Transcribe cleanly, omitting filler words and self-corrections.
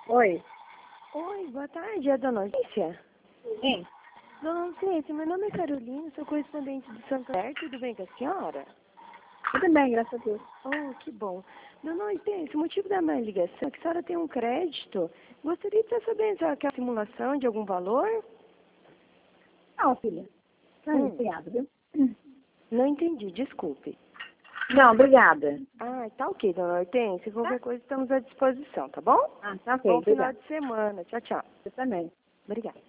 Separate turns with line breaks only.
Oi.
Oi, boa tarde, é a dona Hortência?
Sim.
Dona Hortência, meu nome é Carolina, sou correspondente de Santo André, tudo bem com a senhora?
Tudo bem, graças a Deus.
Oh, que bom. Dona Hortência, o motivo da minha ligação é que a senhora tem um crédito. Gostaria de saber se ela quer simulação de algum valor?
Não, filha. Não, obrigada, viu?
Não entendi, desculpe.
Não, obrigada.
Ah, tá ok, dona Hortência. Qualquer
Tá?
coisa estamos à disposição, tá bom?
Ah, tá ok,
Bom final
obrigada.
de semana. Tchau, tchau.
Você também.
Obrigada.